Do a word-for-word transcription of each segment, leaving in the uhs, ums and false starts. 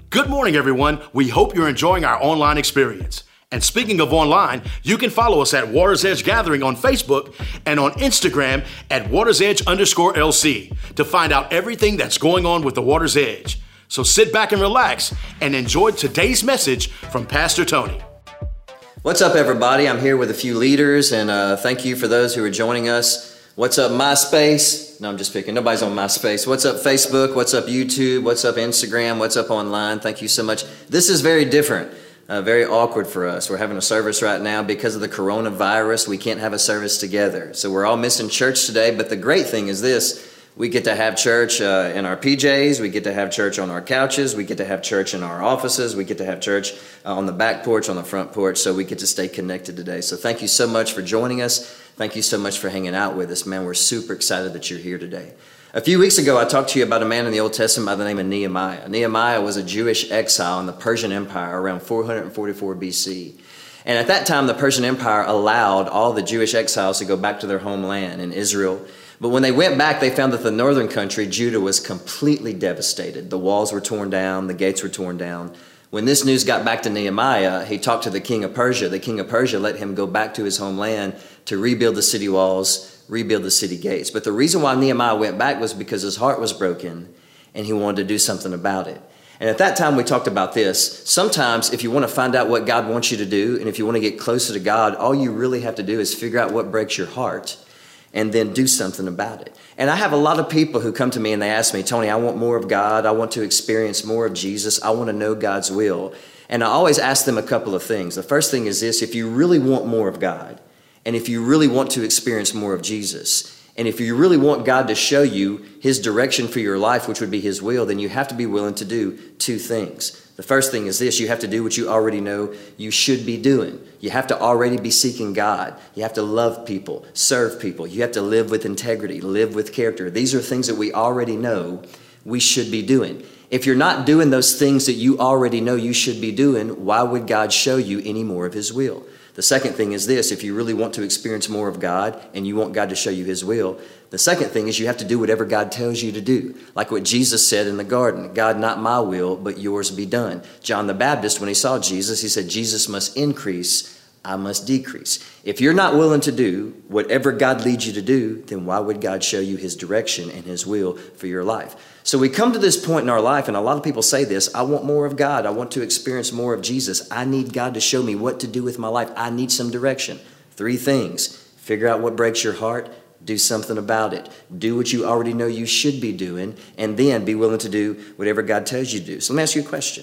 Good morning, everyone. We hope you're enjoying our online experience. And speaking of online, you can follow us at Water's Edge Gathering on Facebook and on Instagram at Water's Edge underscore L C to find out everything that's going on with the Water's Edge. So sit back and relax and enjoy today's message from Pastor Tony. What's up, everybody? I'm here with a few leaders, and uh, thank you for those who are joining us. What's up, MySpace? No, I'm just picking. Nobody's on MySpace. What's up, Facebook? What's up, YouTube? What's up, Instagram? What's up, online? Thank you so much. This is very different, uh, very awkward for us. We're having a service right now because of the coronavirus. We can't have a service together. So we're all missing church today, but the great thing is this. We get to have church uh, in our P Js. We get to have church on our couches. We get to have church in our offices. We get to have church uh, on the back porch, on the front porch. So we get to stay connected today. So thank you so much for joining us. Thank you so much for hanging out with us. Man, we're super excited that you're here today. A few weeks ago, I talked to you about a man in the Old Testament by the name of Nehemiah. Nehemiah was a Jewish exile in the Persian Empire around four forty-four B C. And at that time, the Persian Empire allowed all the Jewish exiles to go back to their homeland in Israel. But when they went back, they found that the northern country, Judah, was completely devastated. The walls were torn down. The gates were torn down. When this news got back to Nehemiah, he talked to the king of Persia. The king of Persia let him go back to his homeland to rebuild the city walls, rebuild the city gates. But the reason why Nehemiah went back was because his heart was broken and he wanted to do something about it. And at that time, we talked about this. Sometimes if you want to find out what God wants you to do, and if you want to get closer to God, all you really have to do is figure out what breaks your heart and then do something about it. And I have a lot of people who come to me and they ask me, Tony, I want more of God. I want to experience more of Jesus. I want to know God's will. And I always ask them a couple of things. The first thing is this: if you really want more of God, and if you really want to experience more of Jesus, and if you really want God to show you his direction for your life, which would be his will, then you have to be willing to do two things. The first thing is this: you have to do what you already know you should be doing. You have to already be seeking God. You have to love people, serve people. You have to live with integrity, live with character. These are things that we already know we should be doing. If you're not doing those things that you already know you should be doing, why would God show you any more of his will? The second thing is this: if you really want to experience more of God and you want God to show you his will, the second thing is you have to do whatever God tells you to do. Like what Jesus said in the garden: God, not my will, but yours be done. John the Baptist, when he saw Jesus, he said, Jesus must increase, I must decrease. If you're not willing to do whatever God leads you to do, then why would God show you his direction and his will for your life? So we come to this point in our life, and a lot of people say this: I want more of God. I want to experience more of Jesus. I need God to show me what to do with my life. I need some direction. Three things: figure out what breaks your heart, do something about it, do what you already know you should be doing, and then be willing to do whatever God tells you to do. So let me ask you a question.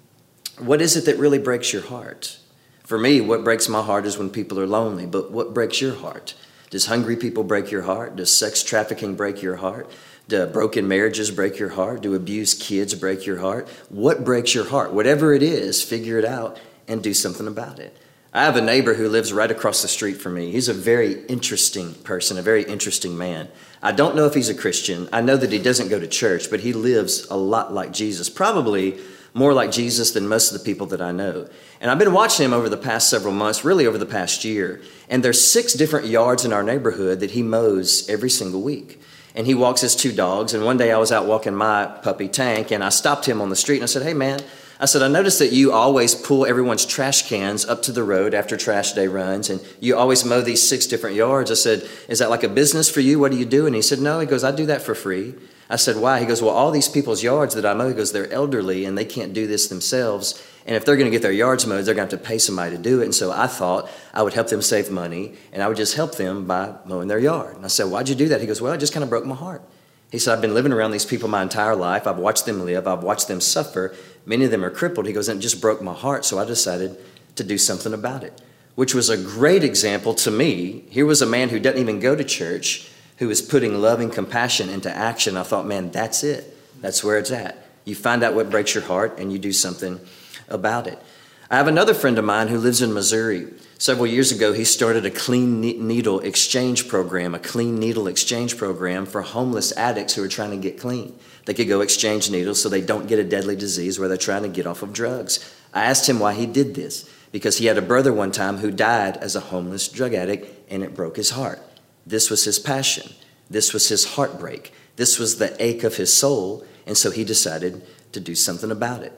What is it that really breaks your heart? For me, what breaks my heart is when people are lonely. But what breaks your heart? Does hungry people break your heart? Does sex trafficking break your heart? Do broken marriages break your heart? Do abused kids break your heart? What breaks your heart? Whatever it is, figure it out and do something about it. I have a neighbor who lives right across the street from me. He's a very interesting person, a very interesting man. I don't know if he's a Christian. I know that he doesn't go to church, but he lives a lot like Jesus, probably more like Jesus than most of the people that I know. And I've been watching him over the past several months, really over the past year. And there's six different yards in our neighborhood that he mows every single week. And he walks his two dogs. And one day I was out walking my puppy Tank, and I stopped him on the street and I said, hey man, I said, I noticed that you always pull everyone's trash cans up to the road after trash day runs, and you always mow these six different yards. I said, is that like a business for you? What do you do? And he said, no. He goes, I do that for free. I said, why? He goes, well, all these people's yards that I mow, he goes, they're elderly and they can't do this themselves. And if they're going to get their yards mowed, they're going to have to pay somebody to do it. And so I thought I would help them save money, and I would just help them by mowing their yard. And I said, why'd you do that? He goes, well, it just kind of broke my heart. He said, I've been living around these people my entire life. I've watched them live. I've watched them suffer. Many of them are crippled. He goes, and it just broke my heart. So I decided to do something about it, which was a great example to me. Here was a man who doesn't even go to church, who was putting love and compassion into action. I thought, man, that's it. That's where it's at. You find out what breaks your heart and you do something about it. I have another friend of mine who lives in Missouri. Several years ago, he started a clean needle exchange program, a clean needle exchange program for homeless addicts who are trying to get clean. They could go exchange needles so they don't get a deadly disease where they're trying to get off of drugs. I asked him why he did this, because he had a brother one time who died as a homeless drug addict, and it broke his heart. This was his passion. This was his heartbreak. This was the ache of his soul, and so he decided to do something about it.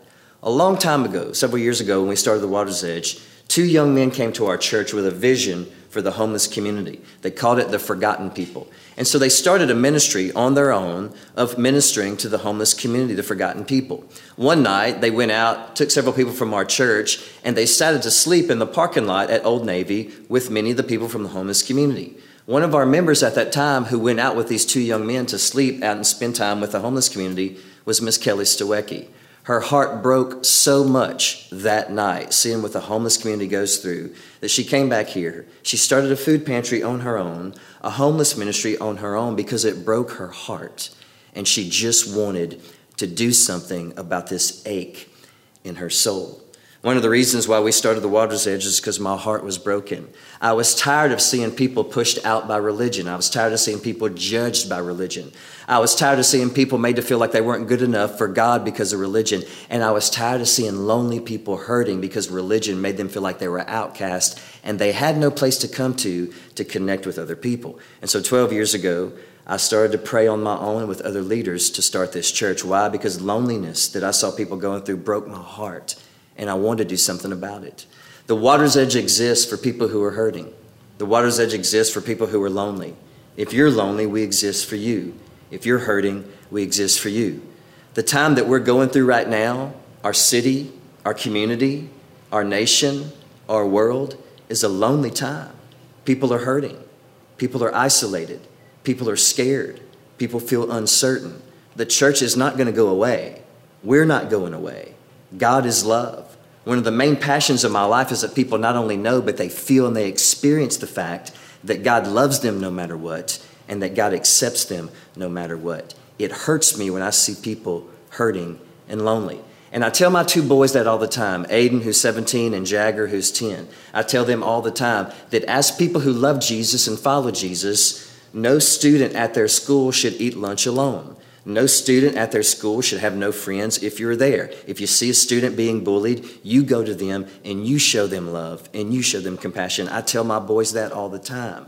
A long time ago, several years ago when we started the Water's Edge, two young men came to our church with a vision for the homeless community. They called it the Forgotten People. And so they started a ministry on their own of ministering to the homeless community, the Forgotten People. One night, they went out, took several people from our church, and they decided to sleep in the parking lot at Old Navy with many of the people from the homeless community. One of our members at that time who went out with these two young men to sleep out and spend time with the homeless community was Miss Kelly Stowecki. Her heart broke so much that night, seeing what the homeless community goes through, that she came back here. She started a food pantry on her own, a homeless ministry on her own, because it broke her heart. And she just wanted to do something about this ache in her soul. One of the reasons why we started the Water's Edge is because my heart was broken. I was tired of seeing people pushed out by religion. I was tired of seeing people judged by religion. I was tired of seeing people made to feel like they weren't good enough for God because of religion. And I was tired of seeing lonely people hurting because religion made them feel like they were outcast and they had no place to come to to connect with other people. And so twelve years ago, I started to pray on my own with other leaders to start this church. Why? Because loneliness that I saw people going through broke my heart. And I wanted to do something about it. The Water's Edge exists for people who are hurting. The Water's Edge exists for people who are lonely. If you're lonely, we exist for you. If you're hurting, we exist for you. The time that we're going through right now, our city, our community, our nation, our world, is a lonely time. People are hurting. People are isolated. People are scared. People feel uncertain. The church is not going to go away. We're not going away. God is love. One of the main passions of my life is that people not only know, but they feel and they experience the fact that God loves them no matter what, and that God accepts them no matter what. It hurts me when I see people hurting and lonely. And I tell my two boys that all the time, Aiden, who's seventeen, and Jagger, who's ten. I tell them all the time that as people who love Jesus and follow Jesus, no student at their school should eat lunch alone. No student at their school should have no friends if you're there. If you see a student being bullied, you go to them and you show them love and you show them compassion. I tell my boys that all the time.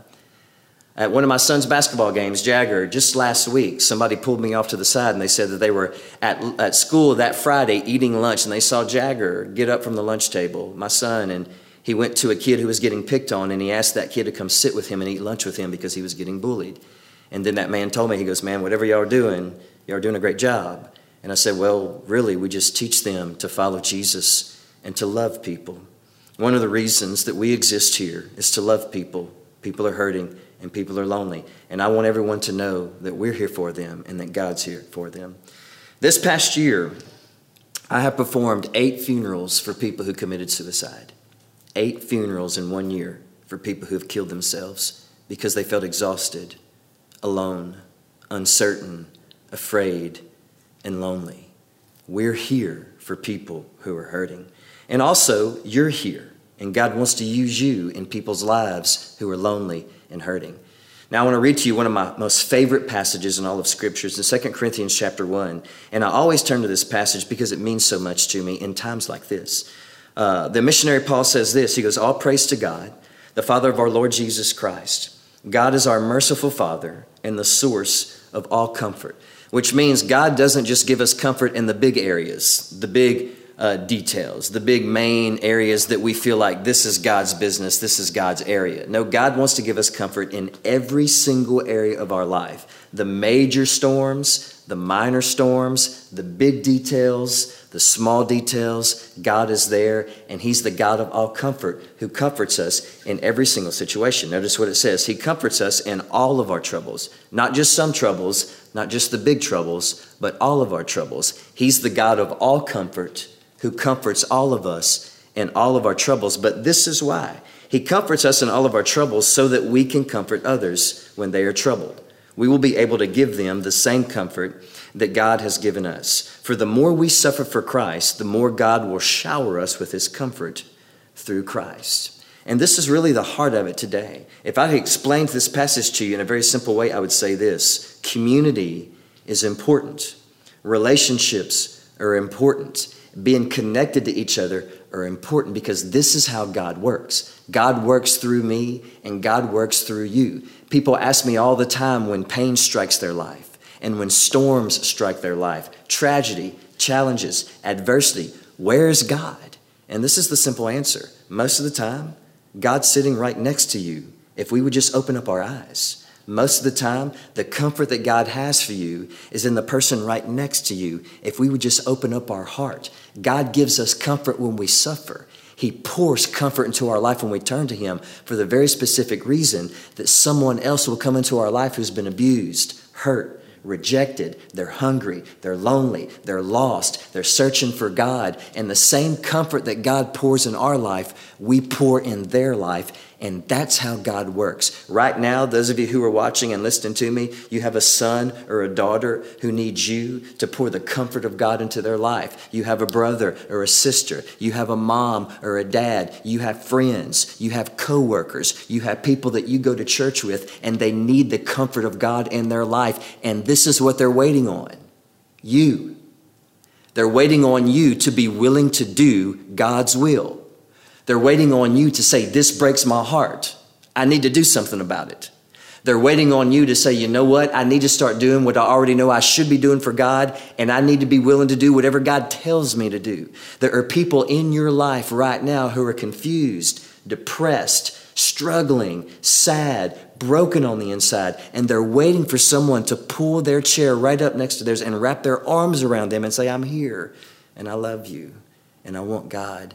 At one of my son's basketball games, Jagger, just last week, somebody pulled me off to the side and they said that they were at, at school that Friday eating lunch and they saw Jagger get up from the lunch table, my son, and he went to a kid who was getting picked on and he asked that kid to come sit with him and eat lunch with him because he was getting bullied. And then that man told me, he goes, man, whatever y'all are doing, y'all are doing a great job. And I said, well, really, we just teach them to follow Jesus and to love people. One of the reasons that we exist here is to love people. People are hurting and people are lonely. And I want everyone to know that we're here for them and that God's here for them. This past year, I have performed eight funerals for people who committed suicide. Eight funerals in one year for people who have killed themselves because they felt exhausted, alone, uncertain, afraid, and lonely. We're here for people who are hurting. And also, you're here, and God wants to use you in people's lives who are lonely and hurting. Now, I want to read to you one of my most favorite passages in all of Scripture. It's in Second Corinthians chapter one. And I always turn to this passage because it means so much to me in times like this. Uh, the missionary Paul says this. He goes, all praise to God, the Father of our Lord Jesus Christ. God is our merciful Father and the source of all comfort, which means God doesn't just give us comfort in the big areas, the big uh, details, the big main areas that we feel like this is God's business, this is God's area. No, God wants to give us comfort in every single area of our life. The major storms, the minor storms, the big details, the small details, God is there, and he's the God of all comfort who comforts us in every single situation. Notice what it says. He comforts us in all of our troubles, not just some troubles, not just the big troubles, but all of our troubles. He's the God of all comfort who comforts all of us in all of our troubles. But this is why. He comforts us in all of our troubles so that we can comfort others when they are troubled. We will be able to give them the same comfort that God has given us. For the more we suffer for Christ, the more God will shower us with his comfort through Christ. And this is really the heart of it today. If I explained this passage to you in a very simple way, I would say this. Community is important. Relationships are important. Being connected to each other are important because this is how God works. God works through me and God works through you. People ask me all the time when pain strikes their life and when storms strike their life, tragedy, challenges, adversity, where's God? And this is the simple answer. Most of the time, God's sitting right next to you if we would just open up our eyes. Most of the time, the comfort that God has for you is in the person right next to you if we would just open up our heart. God gives us comfort when we suffer. He pours comfort into our life when we turn to him for the very specific reason that someone else will come into our life who's been abused, hurt, rejected. They're hungry, they're lonely, they're lost, they're searching for God. And the same comfort that God pours in our life, we pour in their life. And that's how God works. Right now, those of you who are watching and listening to me, you have a son or a daughter who needs you to pour the comfort of God into their life. You have a brother or a sister. You have a mom or a dad. You have friends. You have coworkers. You have people that you go to church with, and they need the comfort of God in their life. And this is what they're waiting on. You. They're waiting on you to be willing to do God's will. They're waiting on you to say, this breaks my heart. I need to do something about it. They're waiting on you to say, you know what? I need to start doing what I already know I should be doing for God, and I need to be willing to do whatever God tells me to do. There are people in your life right now who are confused, depressed, struggling, sad, broken on the inside, and they're waiting for someone to pull their chair right up next to theirs and wrap their arms around them and say, I'm here, and I love you, and I want God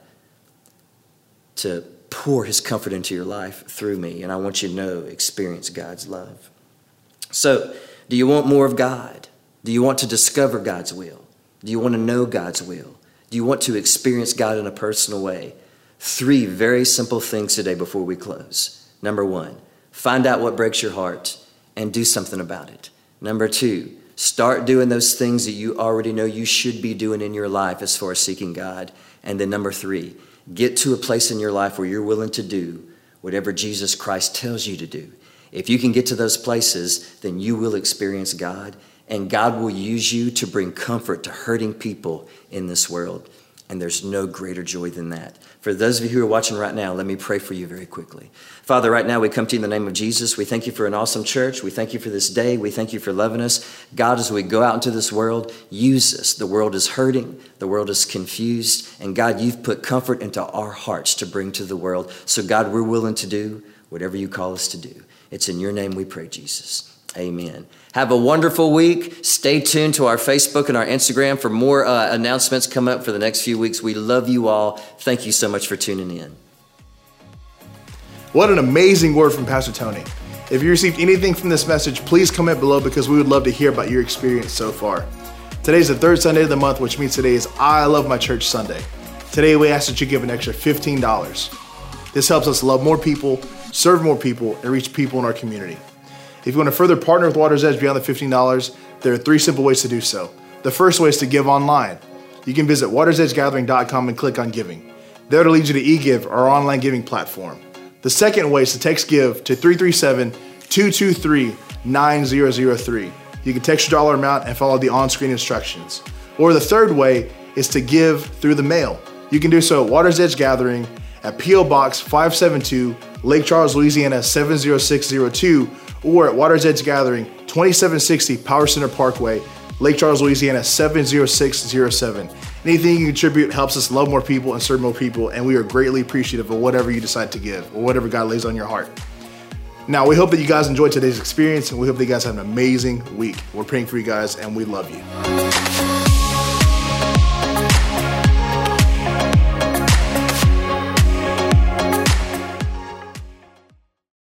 to pour his comfort into your life through me. And I want you to know, experience God's love. So, do you want more of God? Do you want to discover God's will? Do you want to know God's will? Do you want to experience God in a personal way? Three very simple things today before we close. Number one, find out what breaks your heart and do something about it. Number two, start doing those things that you already know you should be doing in your life as far as seeking God. And then number three, get to a place in your life where you're willing to do whatever Jesus Christ tells you to do. If you can get to those places, then you will experience God, and God will use you to bring comfort to hurting people in this world. And there's no greater joy than that. For those of you who are watching right now, let me pray for you very quickly. Father, right now we come to you in the name of Jesus. We thank you for an awesome church. We thank you for this day. We thank you for loving us. God, as we go out into this world, use us. The world is hurting. The world is confused. And God, you've put comfort into our hearts to bring to the world. So God, we're willing to do whatever you call us to do. It's in your name we pray, Jesus. Amen. Have a wonderful week. Stay tuned to our Facebook and our Instagram for more uh, announcements coming up for the next few weeks. We love you all. Thank you so much for tuning in. What an amazing word from Pastor Tony. If you received anything from this message, please comment below because we would love to hear about your experience so far. Today's the third Sunday of the month, which means today is I Love My Church Sunday. Today we ask that you give an extra fifteen dollars. This helps us love more people, serve more people, and reach people in our community. If you want to further partner with Water's Edge beyond the fifteen dollars, there are three simple ways to do so. The first way is to give online. You can visit waters edge gathering dot com and click on Giving. There it'll lead you to eGive, our online giving platform. The second way is to text GIVE to three three seven, two two three, nine zero zero three. You can text your dollar amount and follow the on-screen instructions. Or the third way is to give through the mail. You can do so at Water's Edge Gathering at P O Box five seven two, Lake Charles, Louisiana seven zero six zero two, or at Water's Edge Gathering, twenty-seven sixty Power Center Parkway, Lake Charles, Louisiana seven zero six zero seven. Anything you contribute helps us love more people and serve more people, and we are greatly appreciative of whatever you decide to give or whatever God lays on your heart. Now, we hope that you guys enjoyed today's experience, and we hope that you guys have an amazing week. We're praying for you guys, and we love you.